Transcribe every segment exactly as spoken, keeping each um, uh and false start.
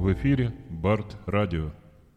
В эфире Барт Радио.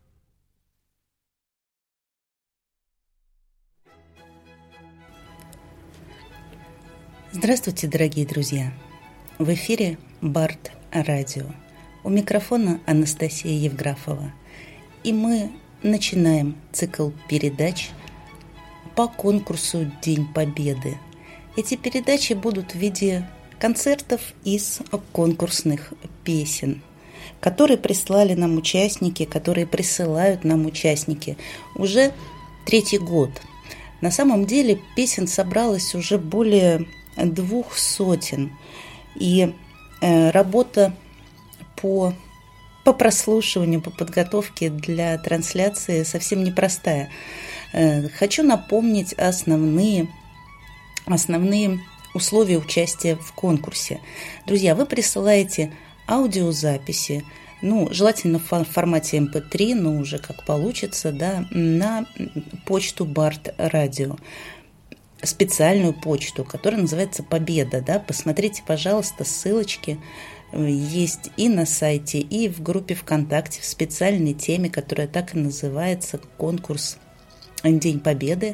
Здравствуйте, дорогие друзья! В эфире Барт Радио. У микрофона Анастасия Евграфова. И мы начинаем цикл передач по конкурсу «День Победы». Эти передачи будут в виде концертов из конкурсных песен, которые прислали нам участники, которые присылают нам участники уже третий год. На самом деле песен собралось уже более двух сотен. И э, работа по, по прослушиванию, по подготовке для трансляции совсем непростая. Э, хочу напомнить основные, основные условия участия в конкурсе. Друзья, вы присылаете аудиозаписи, ну, желательно в формате эм пэ три, но уже как получится, да, на почту Барт Радио. Специальную почту, которая называется «Победа». Да? Посмотрите, пожалуйста, ссылочки есть и на сайте, и в группе ВКонтакте в специальной теме, которая так и называется «Конкурс День Победы».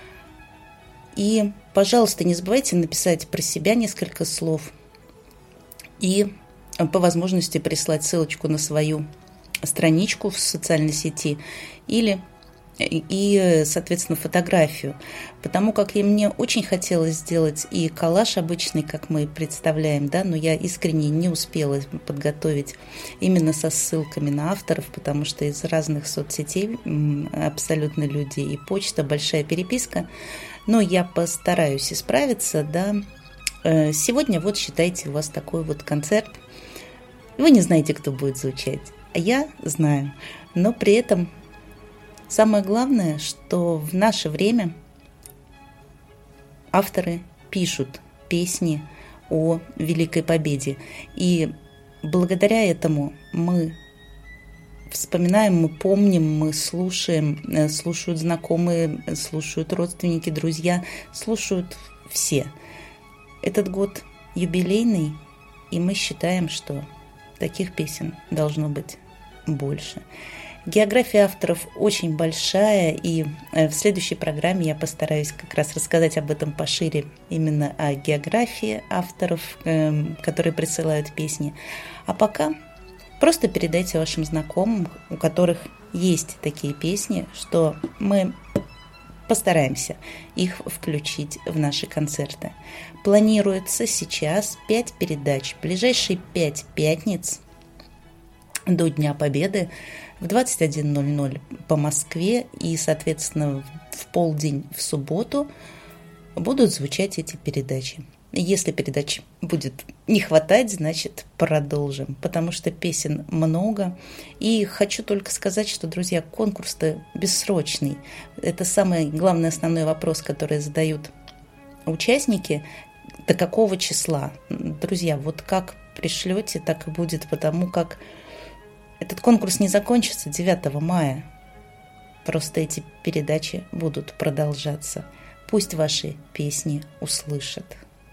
И, пожалуйста, не забывайте написать про себя несколько слов и по возможности прислать ссылочку на свою страничку в социальной сети или и, соответственно, фотографию. Потому как и мне очень хотелось сделать и коллаж обычный, как мы представляем, да, но я искренне не успела подготовить именно со ссылками на авторов, потому что из разных соцсетей абсолютно люди и почта, большая переписка. Но я постараюсь исправиться, да. Сегодня вот, считайте, у вас такой вот концерт. Вы не знаете, кто будет звучать, а я знаю. Но при этом самое главное, что в наше время авторы пишут песни о Великой Победе. И благодаря этому мы вспоминаем, мы помним, мы слушаем, слушают знакомые, слушают родственники, друзья, слушают все. Этот год юбилейный, и мы считаем, что таких песен должно быть больше. География авторов очень большая, и в следующей программе я постараюсь как раз рассказать об этом пошире, именно о географии авторов, которые присылают песни. А пока просто передайте вашим знакомым, у которых есть такие песни, что мы постараемся их включить в наши концерты. Планируется сейчас пять передач. Ближайшие пять пятниц до Дня Победы в двадцать один ноль ноль по Москве и, соответственно, в полдень в субботу будут звучать эти передачи. Если передач будет не хватать, значит, продолжим, потому что песен много. И хочу только сказать, что, друзья, конкурс-то бессрочный. Это самый главный основной вопрос, который задают участники. До какого числа? Друзья, вот как пришлете, так и будет, потому как этот конкурс не закончится девятого мая. Просто эти передачи будут продолжаться. Пусть ваши песни услышат.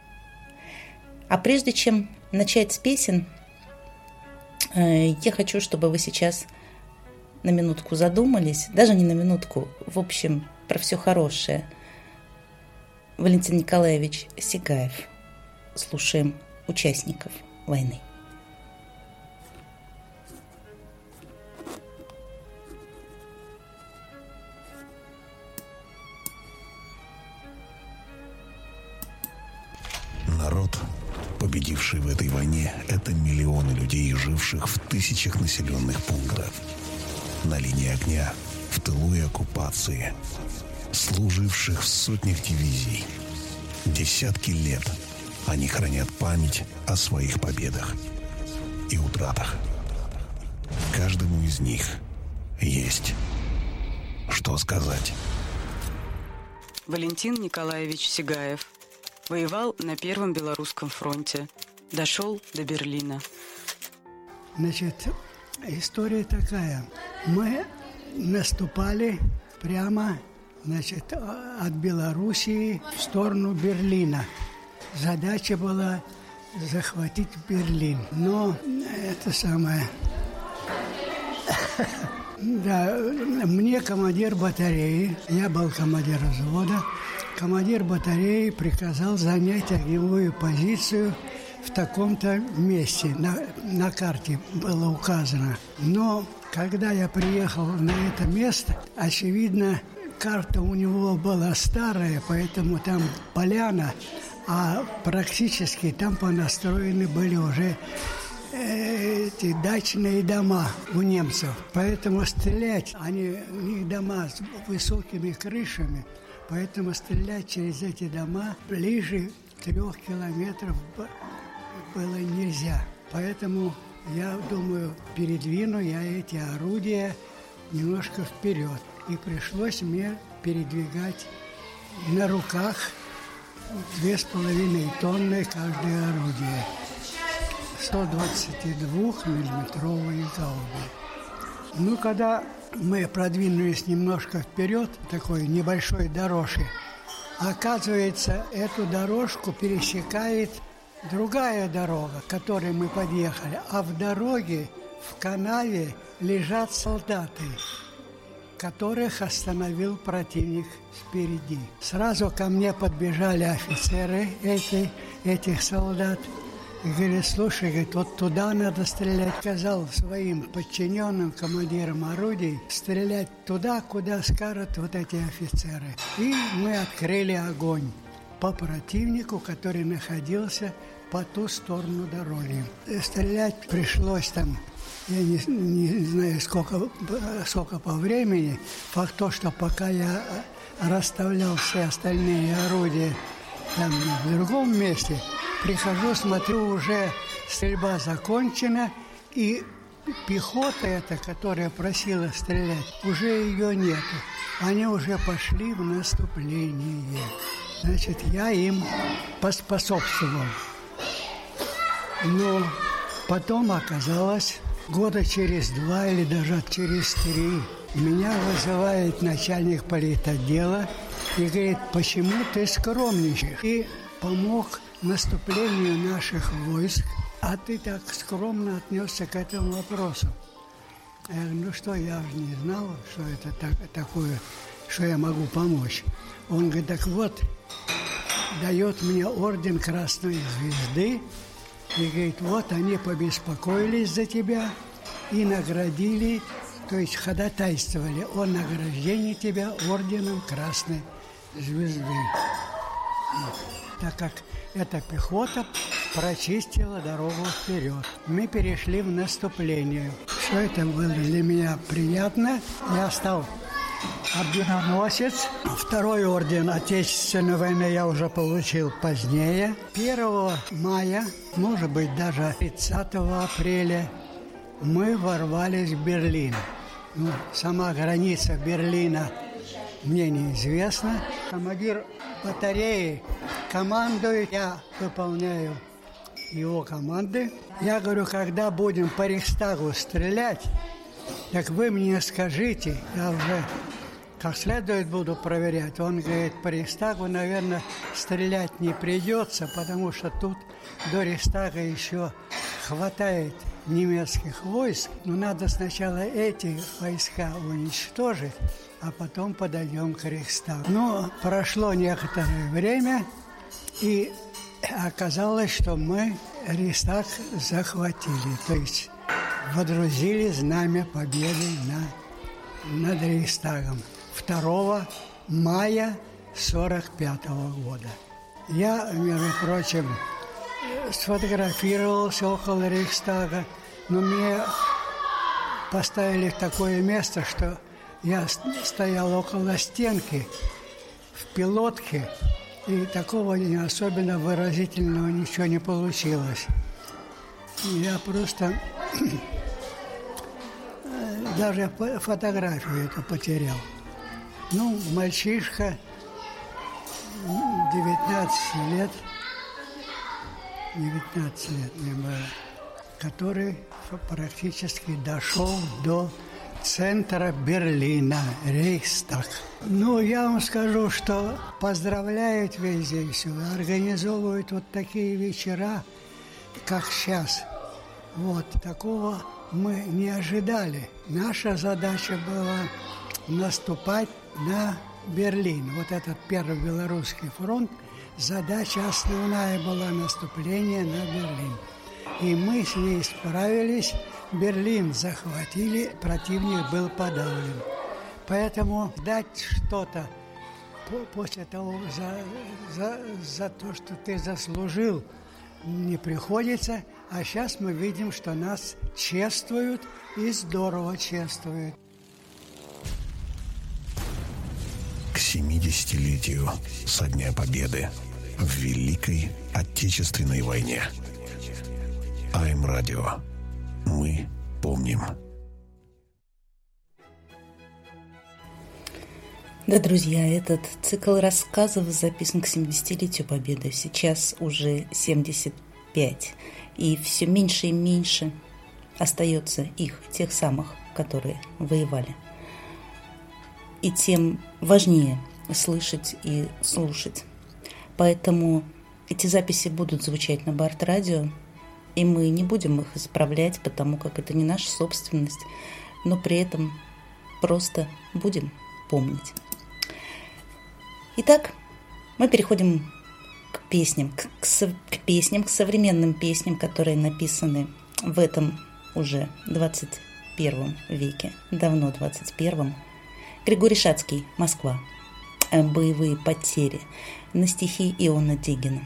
А прежде чем начать с песен, я хочу, чтобы вы сейчас на минутку задумались, даже не на минутку, в общем, про все хорошее. Валентин Николаевич Сигаев. Слушаем участников войны. Народ, победивший в этой войне, это миллионы людей, живших в тысячах населенных пунктов, на линии огня, в тылу и оккупации, служивших в сотнях дивизий. Десятки лет они хранят память о своих победах и утратах. Каждому из них есть что сказать. Валентин Николаевич Сигаев воевал на Первом Белорусском фронте, дошел до Берлина. Значит, история такая. Мы наступали прямо, значит, от Белоруссии в сторону Берлина. Задача была захватить Берлин. Но это самое... Да, мне командир батареи, я был командир взвода, командир батареи приказал занять огневую позицию в таком-то месте, на, на карте было указано. Но когда я приехал на это место, очевидно, карта у него была старая, поэтому там поляна, а практически там понастроены были уже эти дачные дома у немцев. Поэтому стрелять, они, у них дома с высокими крышами, поэтому стрелять через эти дома ближе трех километров было нельзя. Поэтому я думаю, передвину я эти орудия немножко вперед. И пришлось мне передвигать на руках две с половиной тонны каждое орудие. сто двадцать два миллиметровые гаубы. Ну, когда мы продвинулись немножко вперед, такой небольшой дорожки, оказывается, эту дорожку пересекает другая дорога, к которой мы подъехали, а в дороге, в канаве лежат солдаты, которых остановил противник спереди. Сразу ко мне подбежали офицеры эти, этих солдат и говорят: слушай, говорит, вот туда надо стрелять. Сказал своим подчиненным командирам орудий стрелять туда, куда скажут вот эти офицеры. И мы открыли огонь по противнику, который находился по ту сторону дороги. Стрелять пришлось там, я не, не знаю, сколько, сколько по времени. Факт то, что пока я расставлял все остальные орудия там в другом месте, прихожу, смотрю, уже стрельба закончена, и пехота эта, которая просила стрелять, уже ее нету. Они уже пошли в наступление. Значит, я им поспособствовал. Но потом оказалось, года через два или даже через три, меня вызывает начальник политотдела и говорит: почему ты скромничаешь? И помог наступлению наших войск, а ты так скромно отнесся к этому вопросу. Я говорю: ну что, я же не знал, что это так, такое, что я могу помочь. Он говорит: так вот, дает мне орден Красной Звезды и говорит: вот они побеспокоились за тебя и наградили, то есть ходатайствовали о награждении тебя орденом Красной Звезды. Так как эта пехота прочистила дорогу вперед. Мы перешли в наступление. Все это было для меня приятно. Я стал орденоносец. Второй орден Отечественной войны я уже получил позднее. первого мая, может быть, даже тридцатого апреля, мы ворвались в Берлин. Ну, сама граница Берлина мне неизвестна. Командир батареи командует, я выполняю его команды. Я говорю: когда будем по Рейхстагу стрелять, так вы мне скажите, я уже как следует буду проверять. Он говорит: по Рейхстагу, наверное, стрелять не придется, потому что тут до Рейхстага еще хватает немецких войск. Но надо сначала эти войска уничтожить, а потом подойдем к Рейхстагу. Но прошло некоторое время, и оказалось, что мы Рейхстаг захватили. То есть водрузили знамя победы на, над Рейхстагом второго мая сорок пятого года. Я, между прочим, сфотографировался около Рейхстага, но мне поставили в такое место, что я стоял около стенки в пилотке, и такого не особенно выразительного ничего не получилось. Я просто даже фотографию эту потерял. Ну, мальчишка, девятнадцать лет, девятнадцать лет мне было, который практически дошел до центра Берлина, Рейхстаг. Ну, я вам скажу, что поздравляют везде все, организовывают вот такие вечера, как сейчас. Вот, такого мы не ожидали. Наша задача была наступать на Берлин. Вот этот Первый Белорусский фронт, задача основная была наступление на Берлин. И мы с ней справились, Берлин захватили, противник был подавлен. Поэтому дать что-то после того, за, за, за то, что ты заслужил, не приходится. А сейчас мы видим, что нас чествуют и здорово чествуют. К семидесятилетию со дня Победы в Великой Отечественной войне. АМ-радио. Мы помним. Да, друзья, этот цикл рассказов записан к семидесятилетию Победы. Сейчас уже семьдесят пять. И все меньше и меньше остается их, тех самых, которые воевали. И тем важнее слышать и слушать. Поэтому эти записи будут звучать на Барт-радио, и мы не будем их исправлять, потому как это не наша собственность, но при этом просто будем помнить. Итак, мы переходим к песням, к, к, к песням, к современным песням, которые написаны в этом уже двадцать первом веке, давно двадцать первом. Григорий Шацкий, «Москва». Боевые потери на стихи Иона Дегина.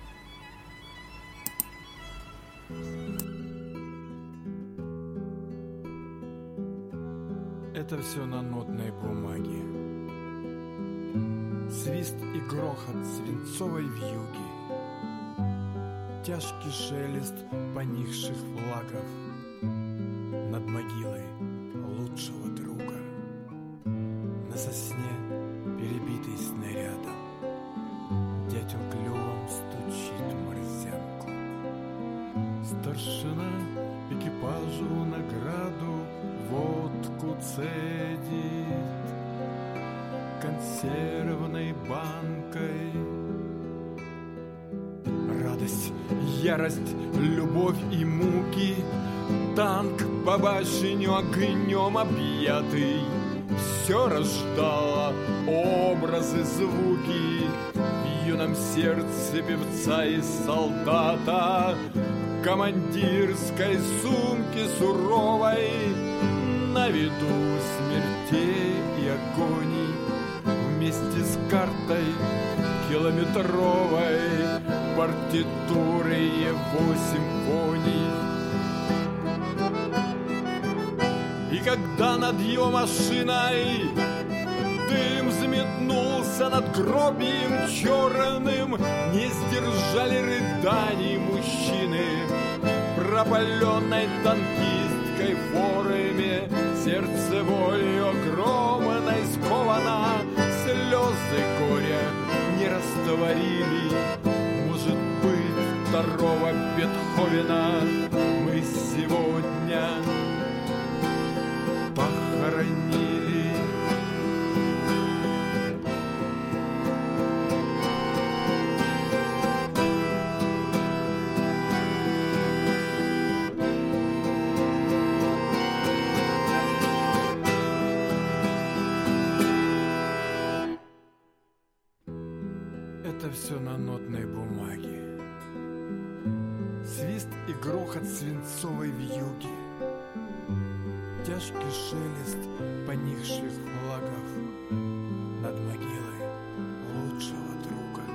Это все на нотной бумаге. Свист и грохот свинцовой вьюги, тяжкий шелест поникших флагов над могилой лучшего друга. На сосне перебитый снарядом дятел клювом стучит в морзянку. Старшина экипажу награду водку цедит консервной банкой. Радость, ярость, любовь и муки, танк по башню огнем объятый, все рождало образы, звуки в юном сердце певца и солдата, командирской сумки суровой, на виду смертей и агоний, вместе с картой километровой, партитурой его симфоний. И когда над ее машиной дым взметнулся над гробием черным, не сдержали рыданий мужчины, пропаленной танкисткой в форме, сердце болью огромной сковано, слезы горя не растворили, может быть, второго Бетховена мы сегодня похоронили. Это все на нотной бумаге. Свист и грохот свинцовой вьюги, тяжкий шелест поникших флагов над могилой лучшего друга.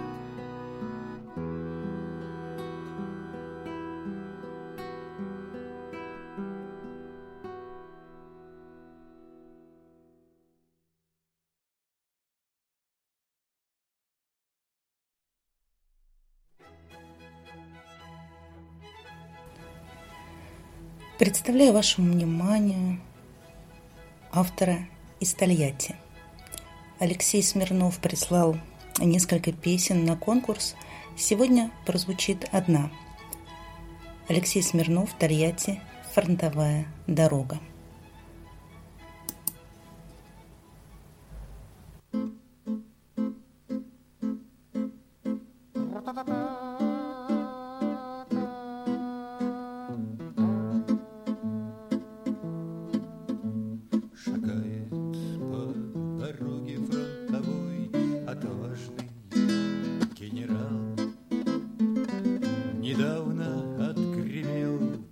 Представляю вашему вниманию автора из Тольятти. Алексей Смирнов прислал несколько песен на конкурс. Сегодня прозвучит одна. Алексей Смирнов, Тольятти, «Фронтовая дорога».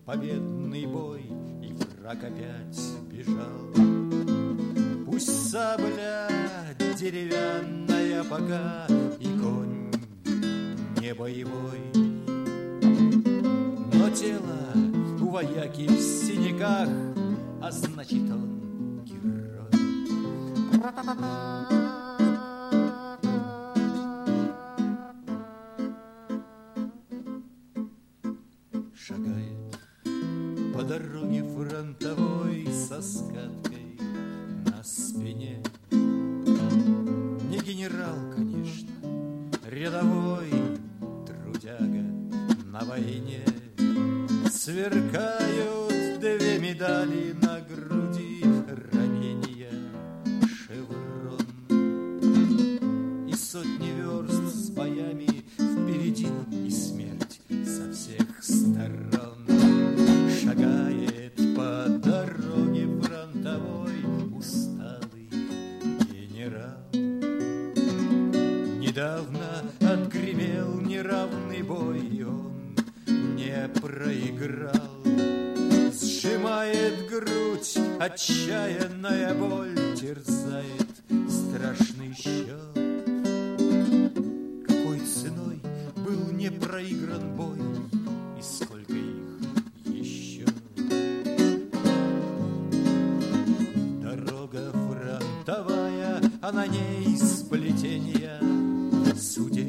победный бой, и враг опять бежал. Пусть сабля деревянная пока, и конь не боевой, но тело у вояки в синяках, а значит он герой. Шагает по дороге фронтовой со скаткой на спине. Не генерал, конечно, рядовой трудяга на войне. Сверкают две медали на груди, ранения, шеврон. И сотни верст с боями впереди, и смерть со всех сторон. Шагает по дороге фронтовой усталый генерал. Недавно отгремел неравный бой, и он не проиграл. Сжимает грудь, отчаянная боль терзает страшный счет. Какой ценой был не проигран бой, и сколько их еще. Дорога фронтовая, а на ней сплетения судеб.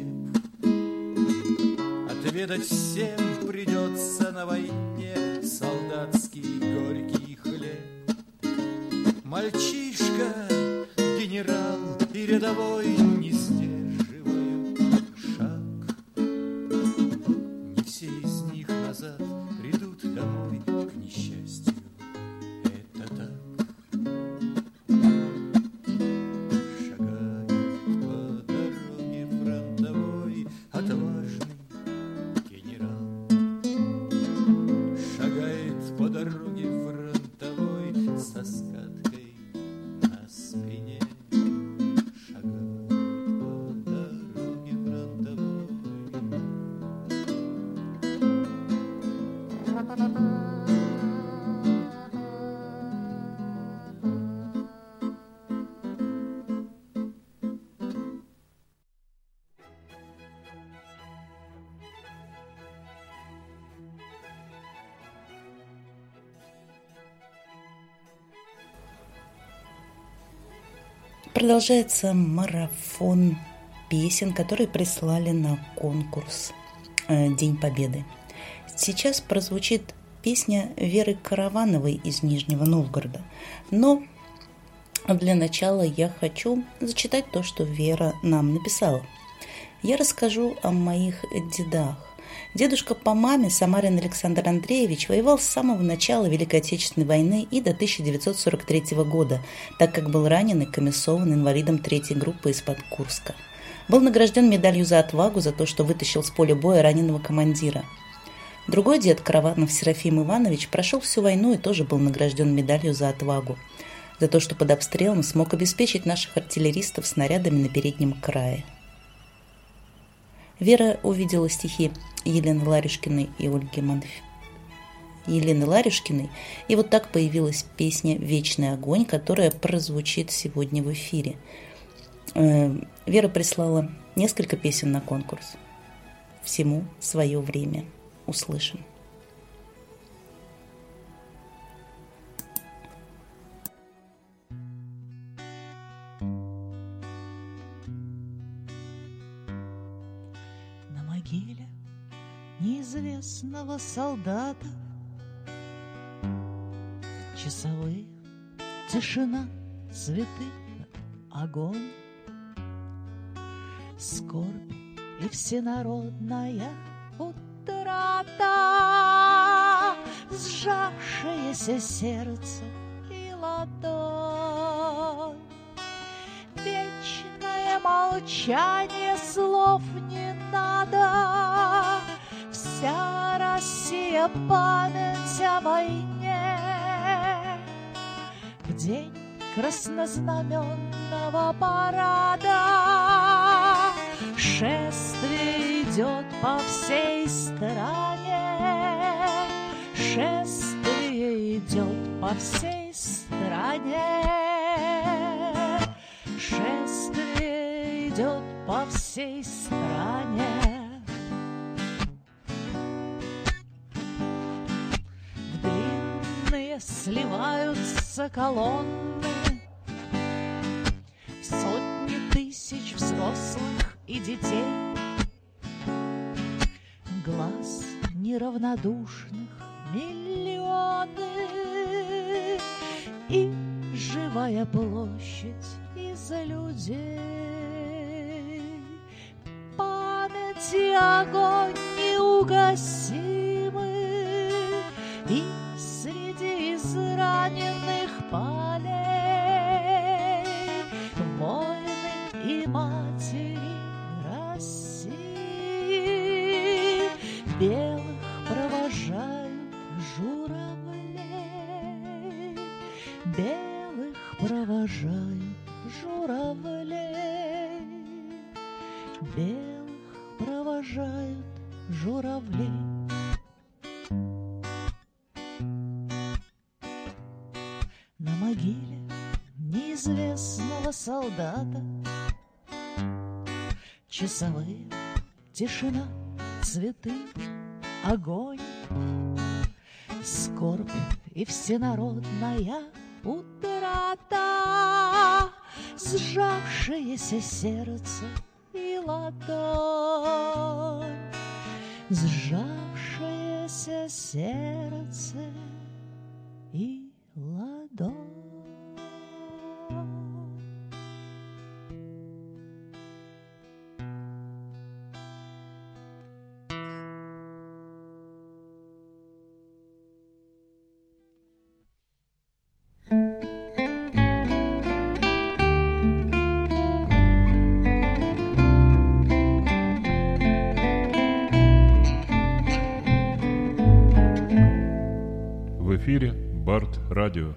Отведать всем придется на войне солдатский горький хлеб. Мальчишка, генерал и рядовой не сдерживают шаг. Не все из них назад придут домой, к несчастью, это так. Шагает по дороге фронтовой отважный генерал. Шагает по дороге фронтовой со скаткой на спине. Шагает по дороге фронтовой. Продолжается марафон песен, которые прислали на конкурс «День Победы». Сейчас прозвучит песня Веры Каравановой из Нижнего Новгорода. Но для начала я хочу зачитать то, что Вера нам написала. Я расскажу о моих дедах. Дедушка по маме, Самарин Александр Андреевич, воевал с самого начала Великой Отечественной войны и до тысяча девятьсот сорок третьего года, так как был ранен и комиссован инвалидом третьей группы из-под Курска. Был награжден медалью за отвагу за то, что вытащил с поля боя раненого командира. Другой дед, Караванов Серафим Иванович, прошел всю войну и тоже был награжден медалью за отвагу, за то, что под обстрелом смог обеспечить наших артиллеристов снарядами на переднем крае. Вера увидела стихи Елены Ларюшкиной и Ольги Манф... Елены Ларюшкиной, и вот так появилась песня «Вечный огонь», которая прозвучит сегодня в эфире. Вера прислала несколько песен на конкурс. Всему свое время. Услышим. На могиле неизвестного солдата часовые, тишина, цветы, огонь, скорбь и всенародная утрата, сжавшееся сердце и ладонь. Вечное молчание, слов не надо, вся Россия память о войне. В день краснознаменного парада шествие идет по всей стране, Шествие идет по всей стране, шествие идет по всей стране. В длинные сливаются колонны сотни тысяч взрослых и детей, глаз неравнодушных миллионы, и живая площадь из людей. Память и огонь неугасимы, и среди израненных полей воины и матери России. Белых провожают журавлей, белых провожают журавлей, белых провожают журавлей. На могиле неизвестного солдата часовые, тишина, цветы, огонь, скорбь и всенародная утрата, сжавшееся сердце и ладонь, сжавшееся сердце и ладонь. В эфире Барт Радио.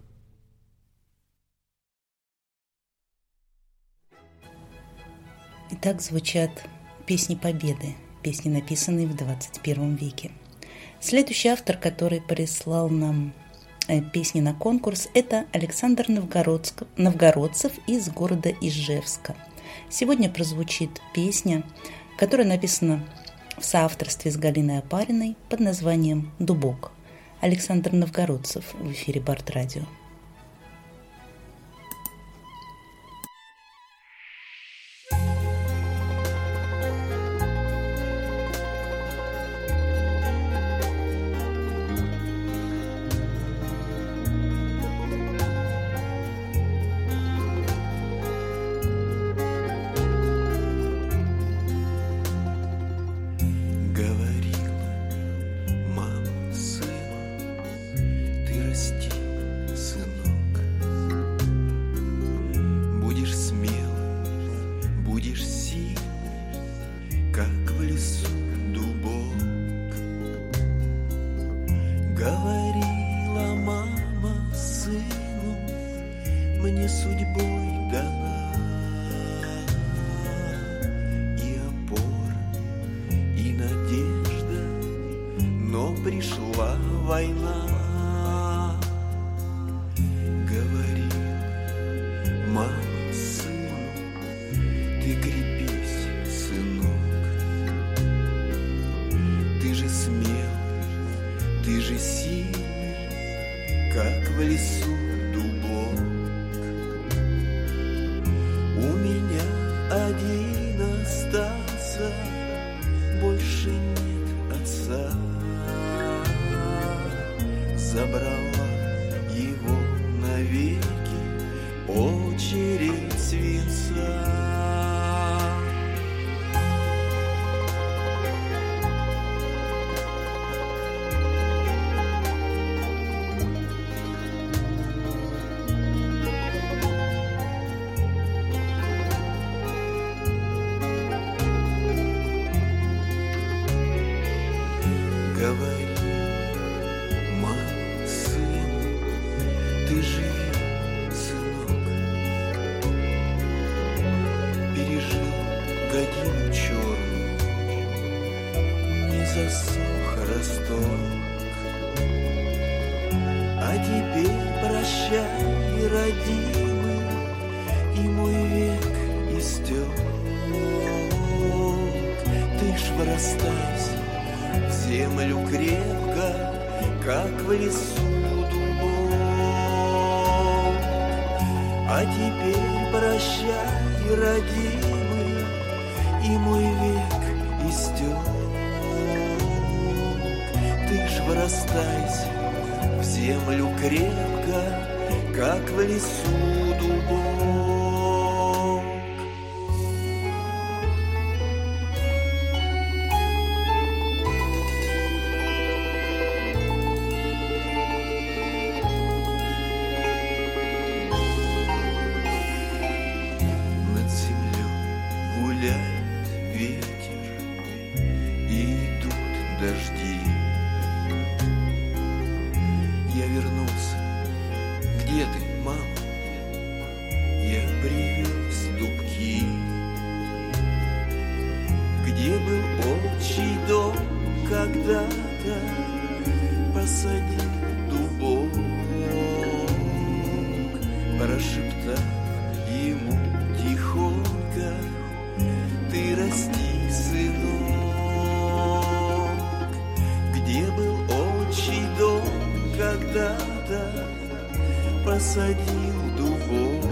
Итак, звучат песни Победы, песни, написанные в двадцать первом веке. Следующий автор, который прислал нам песни на конкурс, это Александр Новгородцев из города Ижевска. Сегодня прозвучит песня, которая написана в соавторстве с Галиной Опариной под названием «Дубок». Александр Новгородцев в эфире Барт Радио. прощай, родимый, и мой век истек. Ты ж вырастайся в землю крепко, как в лесу дубок. А теперь прощай, родимый, и мой век истек. Ты ж вырастайся в землю крепко, как в лесу дубок. Над землей гуляет ветер, и идут дожди. Я вернулся. Где ты, мама? Я привез дубки. Где был отчий дом когда-то, посадил дубок, прошептав ему тихонько: ты расти, сынок. Где был отчий дом когда-то, посадил дубок,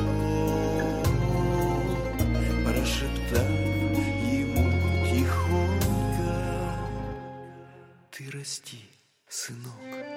прошептав ему тихонько: ты расти, сынок.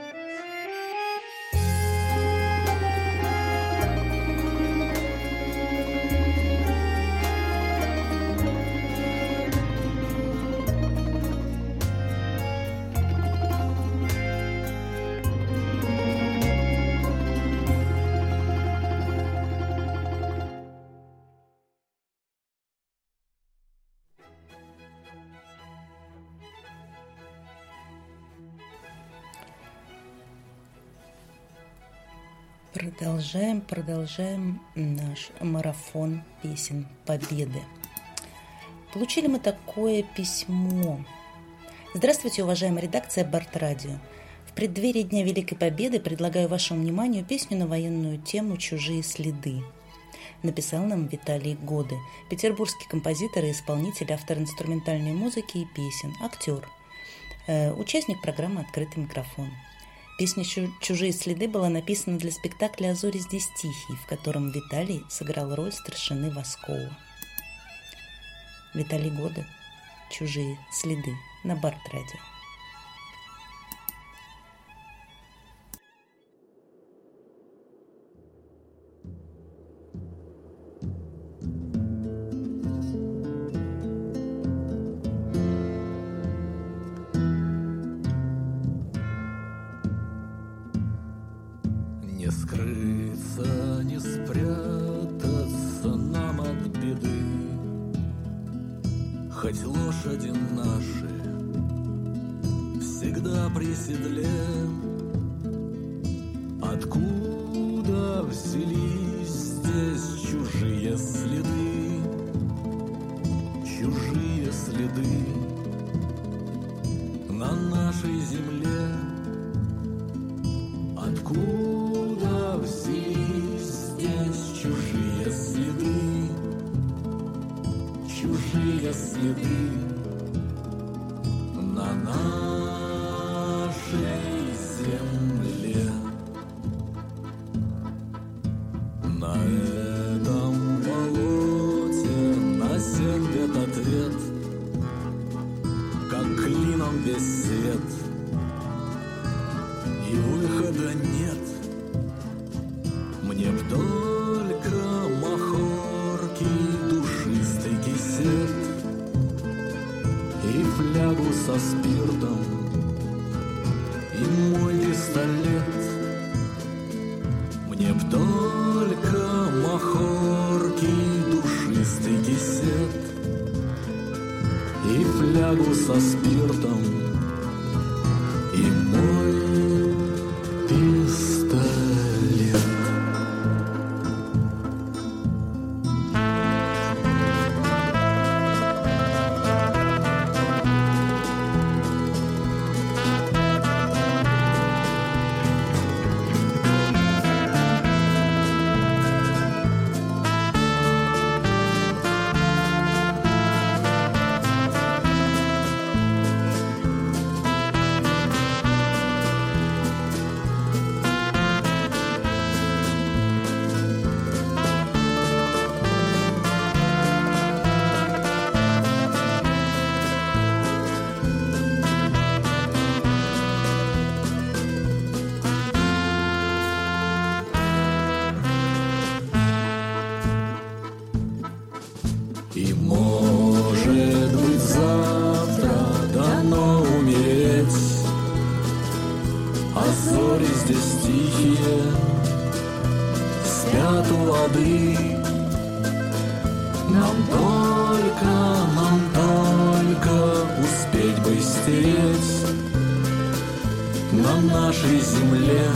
Продолжаем, продолжаем наш марафон песен Победы. Получили мы такое письмо. Здравствуйте, уважаемая редакция Барт-Радио. В преддверии Дня Великой Победы предлагаю вашему вниманию песню на военную тему «Чужие следы». Написал нам Виталий Годы, петербургский композитор и исполнитель, автор инструментальной музыки и песен, актер, э, участник программы «Открытый микрофон». Песня «Чужие следы» была написана для спектакля «А зори здесь тихие», в котором Виталий сыграл роль старшины Воскова. Виталий Годы, «Чужие следы» на Барт-Радио. Не скрыться, не спрятаться нам от беды, хоть лошади наши всегда при седле. Откуда взялись здесь чужие следы, чужие следы на нашей земле? Откуда взялись здесь чужие следы, чужие следы на нашей земле? На этом болоте насел ответ, как клином весь свет, и выхода нет. Мне б только махорки, душистый кисет и флягу со спиртом, и мой пистолет. Мне б только махорки, душистый кисет и флягу со спиртом, и мой пистолет. а зори здесь тихие, спят у воды. Нам только, нам только успеть бы стереть на нашей земле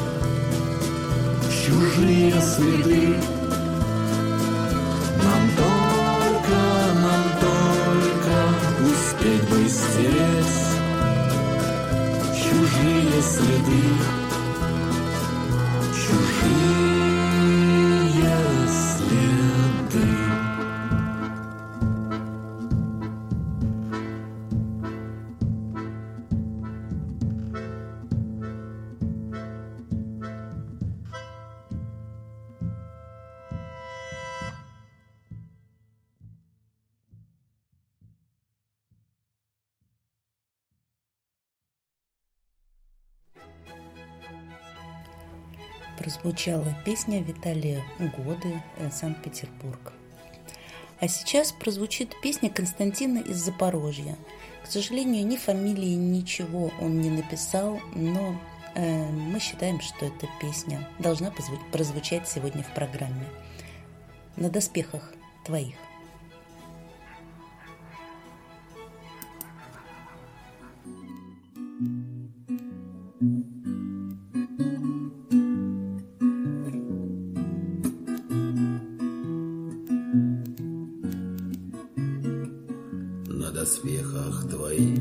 чужие следы. Нам только, нам только успеть бы стереть чужие следы, чужие следы. Прозвучала песня Виталия Годы «Санкт-Петербург». А сейчас прозвучит песня Константина из Запорожья. К сожалению, ни фамилии, ничего он не написал, но э, мы считаем, что эта песня должна прозвучать сегодня в программе. «На доспехах твоих». На доспехах твоих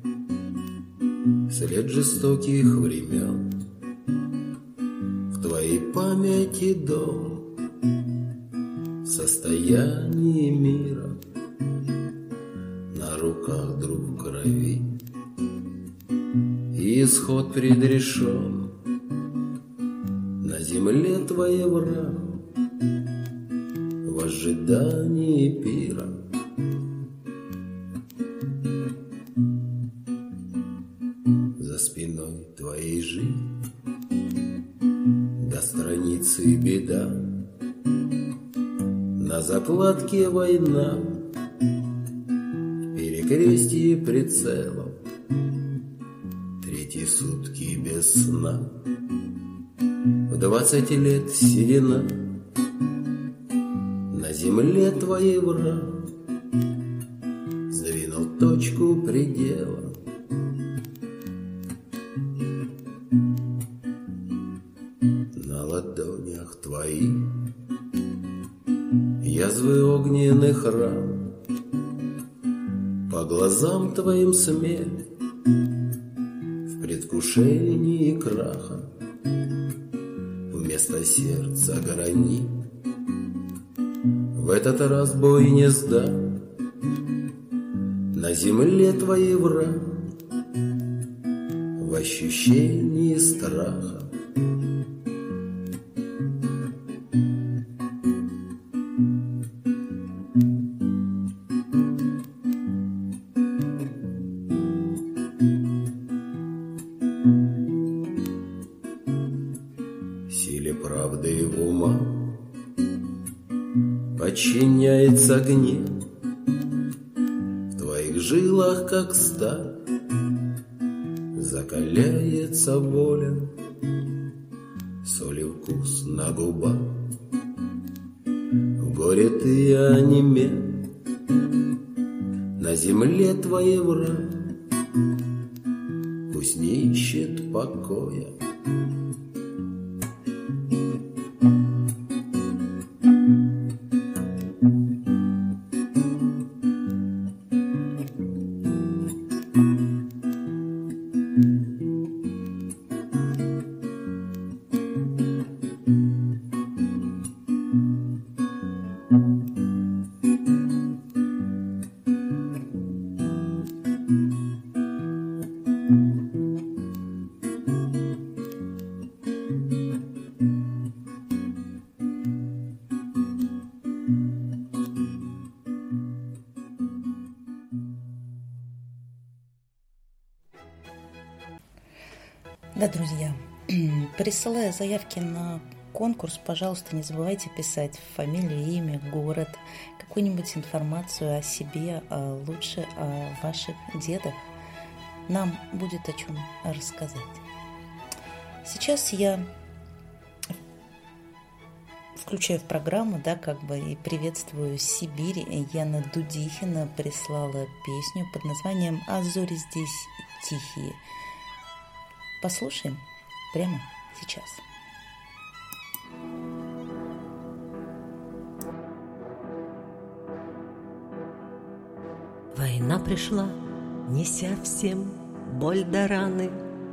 след жестоких времен, в твоей памяти дом, состояние мира, на руках друг в крови, и исход предрешен. На земле твоей враг в ожидании пира. За спиной твоей жизнь до страницы беда, на закладке война, в перекрестии прицелов, третьи сутки без сна, в двадцать лет седина. На земле твоей враг сдвинул точку предела. На ладонях твоих язвы огненных ран, по глазам твоим смерть в предвкушении краха, вместо сердца гранит. В этот раз бой не сдам. На земле твоей враг в ощущении страха. Силе правды и ума подчиняется гнев, в твоих жилах, как сталь, закаляется воля, соль и вкус на губах. В горе ты онемел, на земле твоей враг пусть не ищет покоя. Да, друзья, присылая заявки на конкурс, пожалуйста, не забывайте писать фамилию, имя, город, какую-нибудь информацию о себе, а лучше о ваших дедах. Нам будет о чем рассказать. Сейчас я включаю в программу, да, как бы и приветствую Сибирь. Яна Дудихина прислала песню под названием «А зори здесь тихие». Послушаем прямо сейчас. Война пришла, неся всем боль да раны.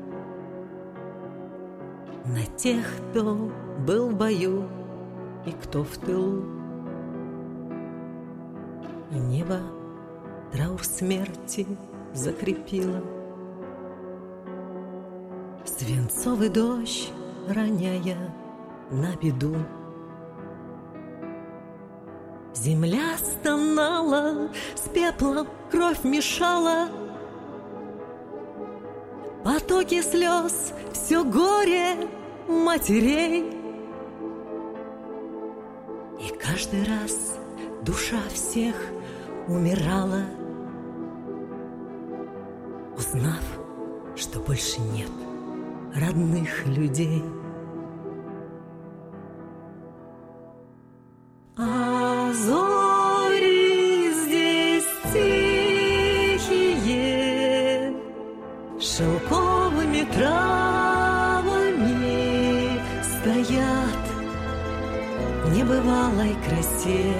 На тех, кто был в бою и кто в тылу. И небо траур смерти закрепило. Свинцовый дождь, роняя на беду. Земля стонала, с пеплом кровь мешала. Потоки слез, все горе матерей. И каждый раз душа всех умирала, узнав, что больше нет родных людей. А зори здесь тихие, шелковыми травами стоят в небывалой красе,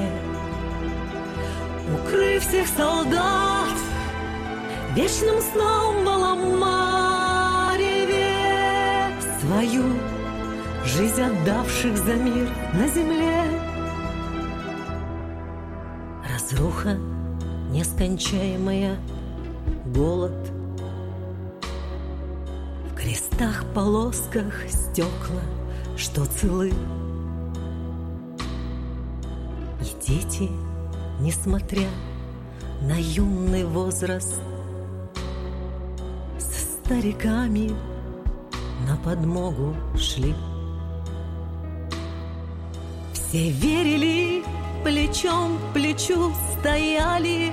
укрыв всех солдат вечным сном в алом мареве, свою жизнь отдавших за мир на земле. Разруха нескончаемая, голод, в крестах, полосках стекла, что целы. И дети, несмотря на юный возраст, со стариками на подмогу шли. Все верили, плечом к плечу стояли,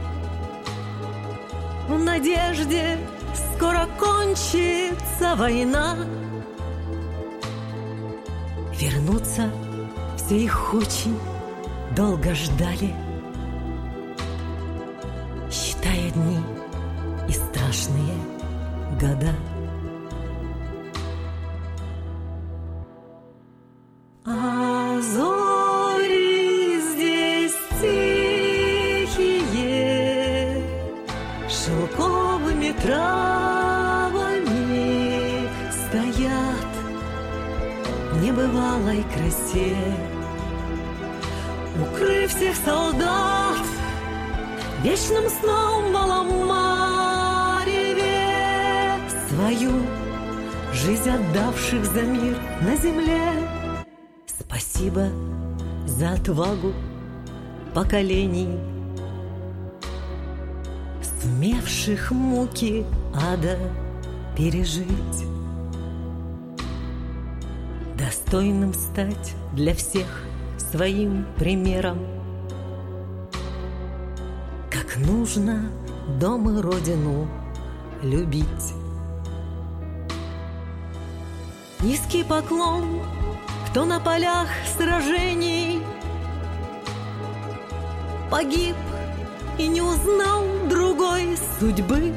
в надежде скоро кончится война. Вернуться все их очень долго ждали, считая дни и страшные года. А зори здесь тихие, шелковыми травами стоят в небывалой красе, укрыв всех солдат вечным сном в алом мареве, свою жизнь отдавших за мир на земле. Спасибо за отвагу поколений, сумевших муки ада пережить, достойным стать для всех своим примером, как нужно дом и родину любить. Низкий поклон, кто на полях сражений погиб и не узнал другой судьбы.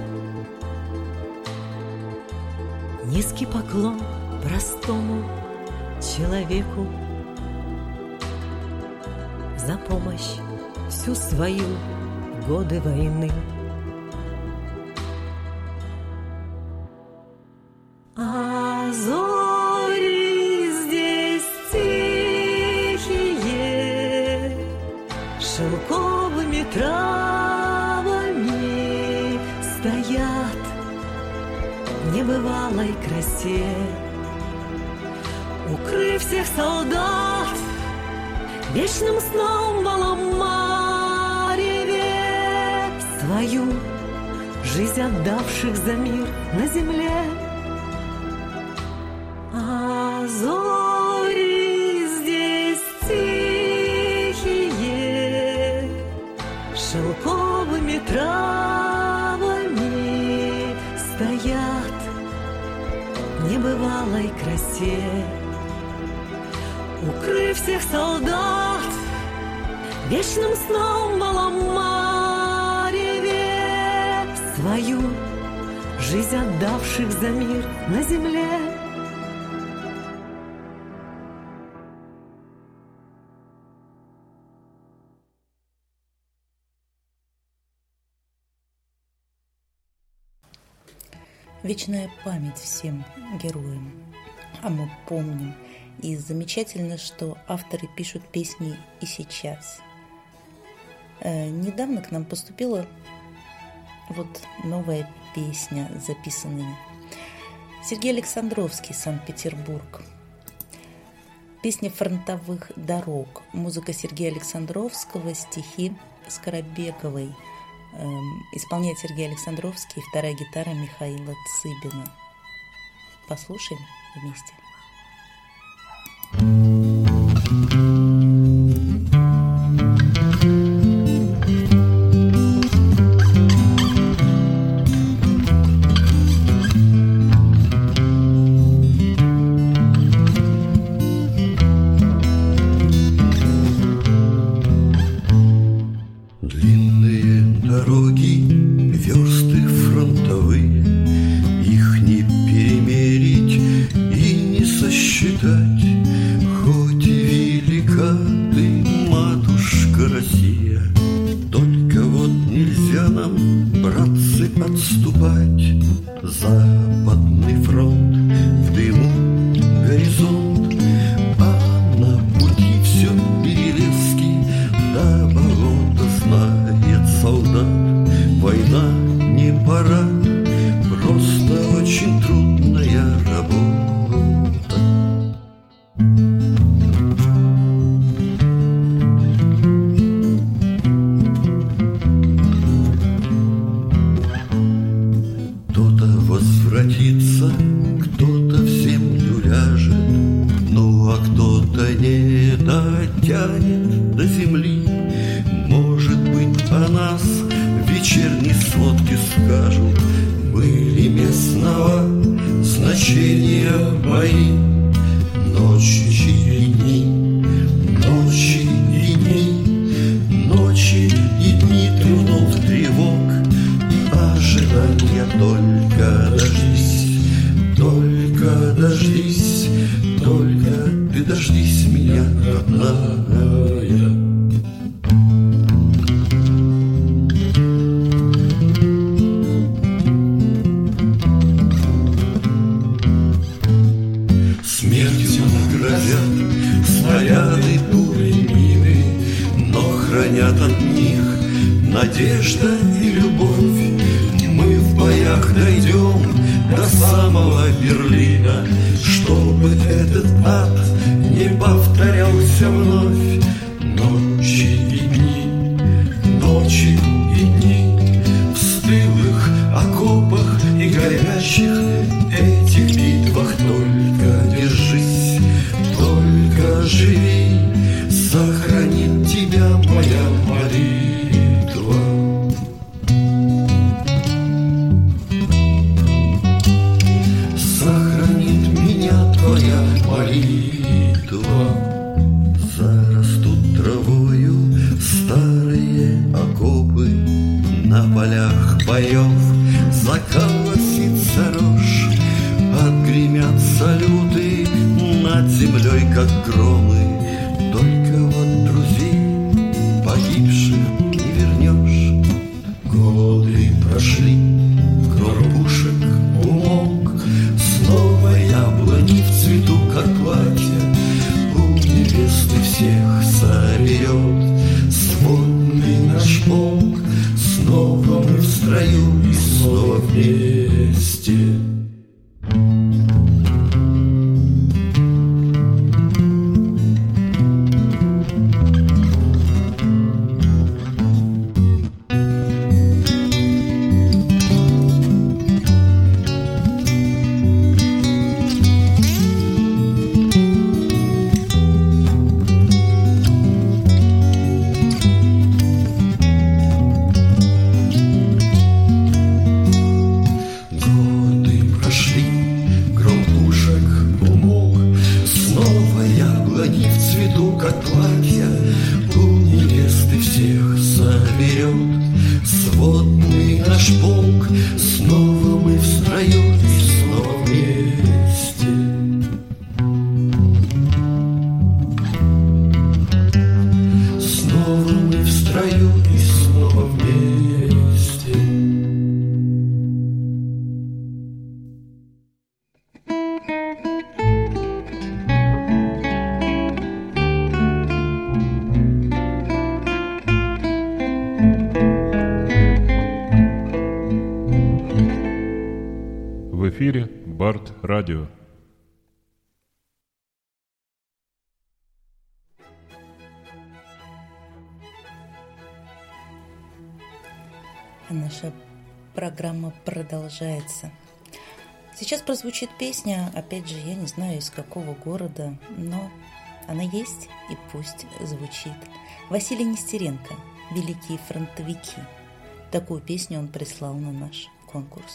Низкий поклон простому человеку за помощь всю свою в годы войны. А зори здесь тихие, шелковыми травами стоят в небывалой красе, укрыв всех солдат вечным сном в алом мареве, свою жизнь отдавших за мир на земле. А зори здесь тихие, шелковыми травами стоят в небывалой красе. Укрыв всех солдат вечным сном балом мареве, свою жизнь отдавших за мир на земле. Вечная память всем героям, а мы помним. И замечательно, что авторы пишут песни и сейчас. Э, недавно к нам поступила вот новая песня с записанными. Сергей Александровский, Санкт-Петербург. Песня «Фронтовых дорог». Музыка Сергея Александровского, стихи Скоробековой. Эм, исполняет Сергей Александровский, вторая гитара Михаила Цыбина. Послушаем вместе. город платья у невесты всех соберет. Сводный наш полк, снова мы в строю и снова вместе. Снова мы в строю и снова вместе. В эфире Барт Радио. Наша программа продолжается. Сейчас прозвучит песня, опять же, я не знаю, из какого города, но она есть, и пусть звучит. Василий Нестеренко, «Великие фронтовики». Такую песню он прислал на наш конкурс.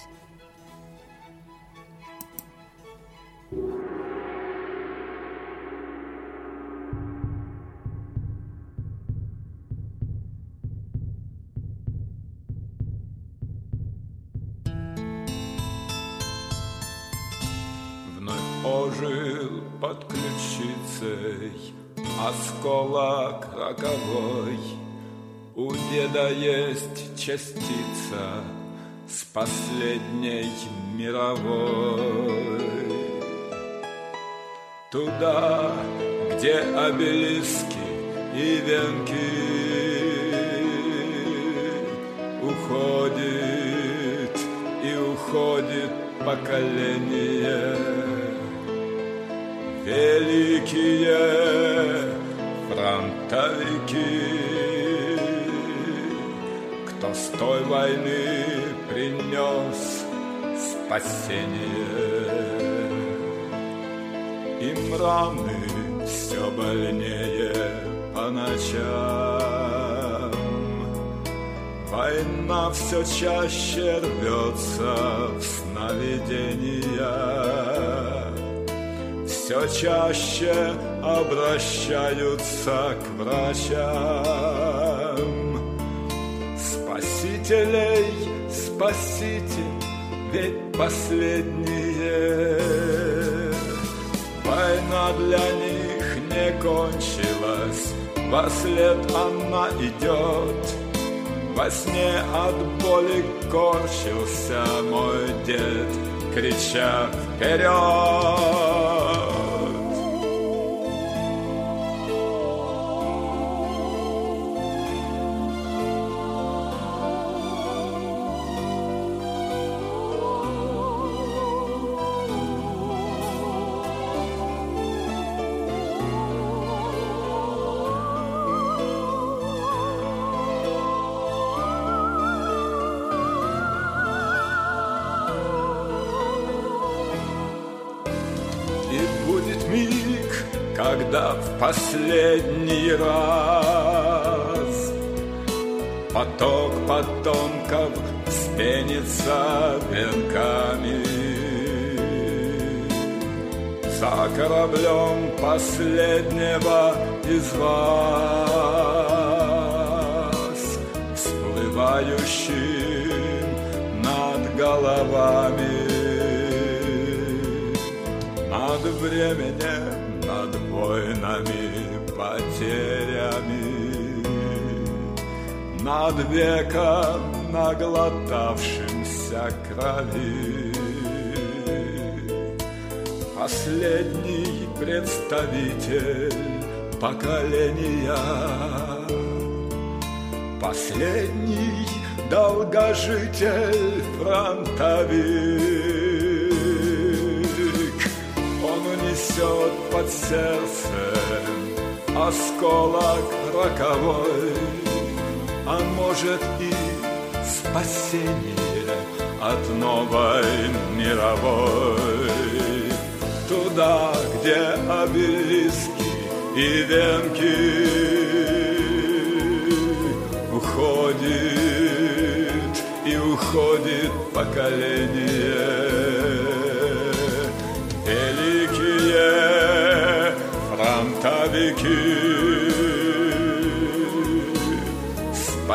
Ожил под ключицей осколок роковой. У деда есть частица с последней мировой. Туда, где обелиски и венки, уходит и уходит поколение. Великие фронтовики, кто с той войны принес спасение. Им раны все больнее по ночам, война все чаще рвется в сновидения. Все чаще обращаются к врачам. Спасителей спасите, ведь последние. Война для них не кончилась, вослед она идет. Во сне от боли корчился мой дед, крича вперед. Когда в последний раз поток потомков вспенится венками, за кораблем последнего из вас, всплывающим над головами, над временем, над войнами, потерями, над веком наглотавшимся крови. Последний представитель поколения, последний долгожитель фронтовик. Он унесет под сердцем осколок роковой, а может и спасение от новой мировой. Туда, где обелиски и венки, уходит и уходит поколение. Великие фронтовики,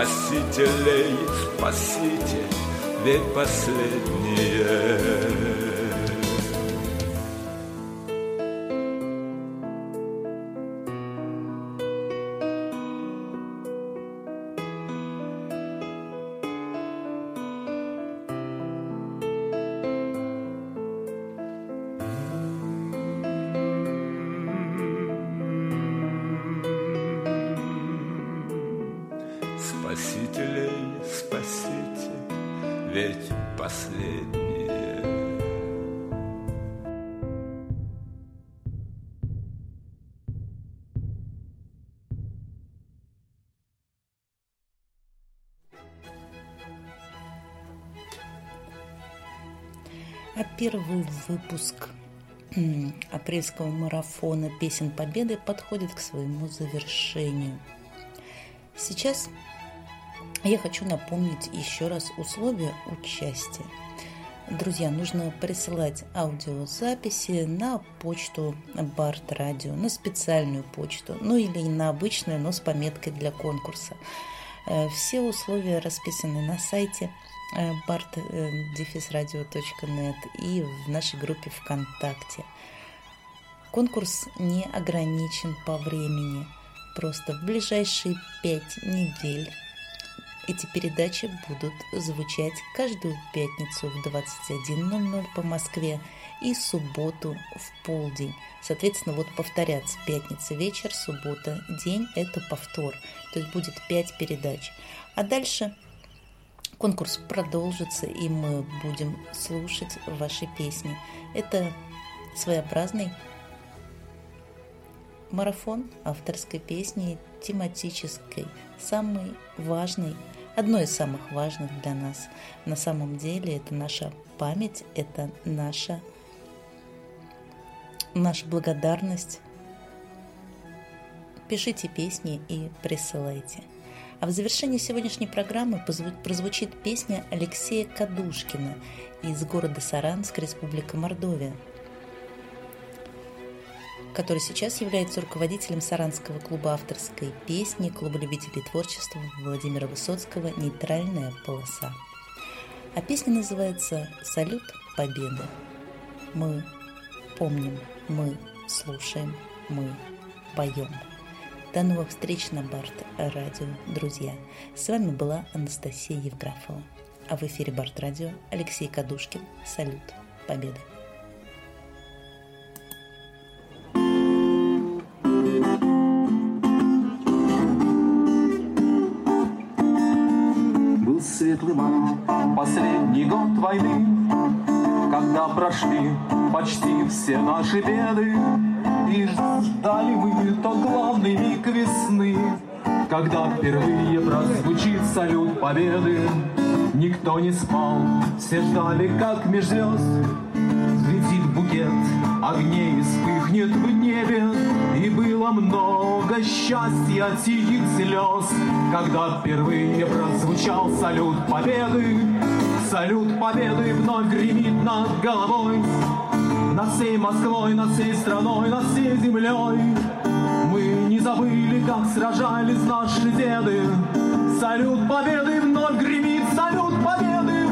спасителей спасите, ведь последние. Спасителей спасите, ведь последние. А первый выпуск апрельского марафона «Песен Победы» подходит к своему завершению. Сейчас я хочу напомнить еще раз условия участия. Друзья, нужно присылать аудиозаписи на почту Барт Радио, на специальную почту, ну или на обычную, но с пометкой для конкурса. Все условия расписаны на сайте барт дефис радио точка нет и в нашей группе ВКонтакте. Конкурс не ограничен по времени. Просто в ближайшие пять недель эти передачи будут звучать каждую пятницу в двадцать один ноль ноль по Москве и субботу в полдень. Соответственно, вот повторяться: пятница вечер, суббота день – это повтор. То есть будет пять передач. А дальше конкурс продолжится, и мы будем слушать ваши песни. Это своеобразный марафон авторской песни, тематической, самой важной, одной из самых важных для нас. На самом деле это наша память, это наша, наша благодарность. Пишите песни и присылайте. А в завершении сегодняшней программы прозвучит песня Алексея Кадушкина из города Саранск, Республика Мордовия, который сейчас является руководителем Саранского клуба авторской песни, клуба любителей творчества Владимира Высоцкого «Нейтральная полоса». А песня называется «Салют Победы». Мы помним, мы слушаем, мы поем. До новых встреч на Барт Радио, друзья. С вами была Анастасия Евграфова. А в эфире Барт Радио Алексей Кадушкин. Салют Победы. Был светлый май, последний год войны, когда прошли почти все наши беды. И ждали мы тот главный миг весны, когда впервые прозвучит салют победы. Никто не спал, все ждали, как меж звезд взлетит букет огней и вспыхнет в небе. И было много счастья, тихих слез, когда впервые прозвучал салют победы. Салют победы вновь гремит над головой, над всей Москвой, над всей страной, над всей землей. Мы не забыли, как сражались наши деды. Салют победы вновь гремит, салют победы.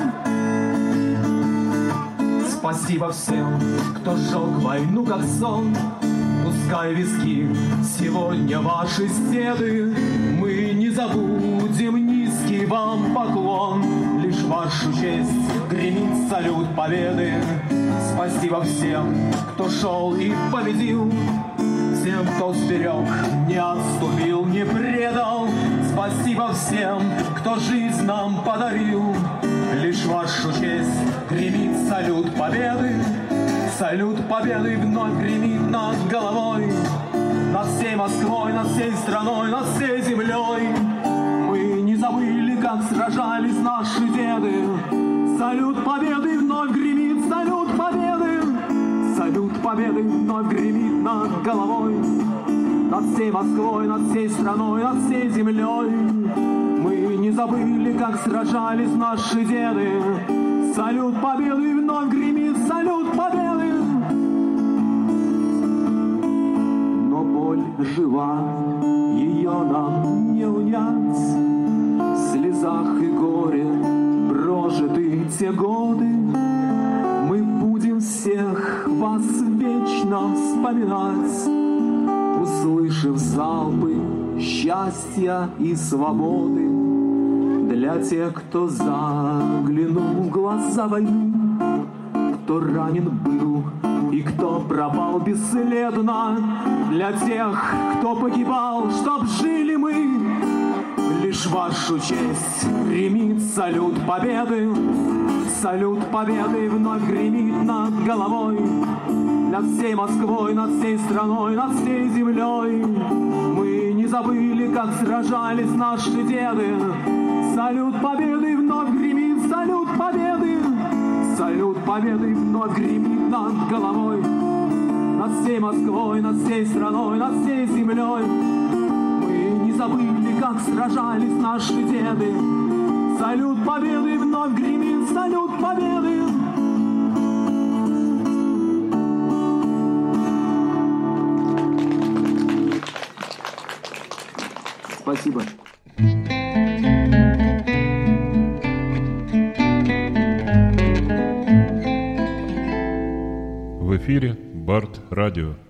Спасибо всем, кто сжег войну как сон. Пускай виски сегодня ваши седы. Мы не забудем низкий вам поклон. Лишь вашу честь гремит салют победы. Спасибо всем, кто шел и победил, всем, кто сберег, не отступил, не предал. Спасибо всем, кто жизнь нам подарил. Лишь вашу честь гремит салют победы. Салют победы вновь гремит над головой, над всей Москвой, над всей страной, над всей землей. Мы не забыли, как сражались наши деды. Салют победы вновь гремит, салют победы. Салют победы вновь гремит над головой, над всей Москвой, над всей страной, над всей землей. Мы не забыли, как сражались наши деды. Салют победы вновь гремит, салют победы. Но боль жива, ее нам не унять. слезах и горе прожиты те годы. Мы будем всех вас вечно вспоминать, услышав залпы счастья и свободы. Для тех, кто заглянул в глаза войны, кто ранен был и кто пропал бесследно, для тех, кто погибал, чтоб жили мы. Лишь вашу честь гремит салют победы, салют победы вновь гремит над головой. Над всей Москвой, над всей страной, над всей землей. Мы не забыли, как сражались наши деды. Салют победы вновь гремит, салют победы. Салют победы вновь гремит над головой. Над всей Москвой, над всей страной, над всей землей. Мы не забыли, как сражались наши деды. Салют победы вновь гремит, салют победы. Спасибо. В эфире Барт Радио.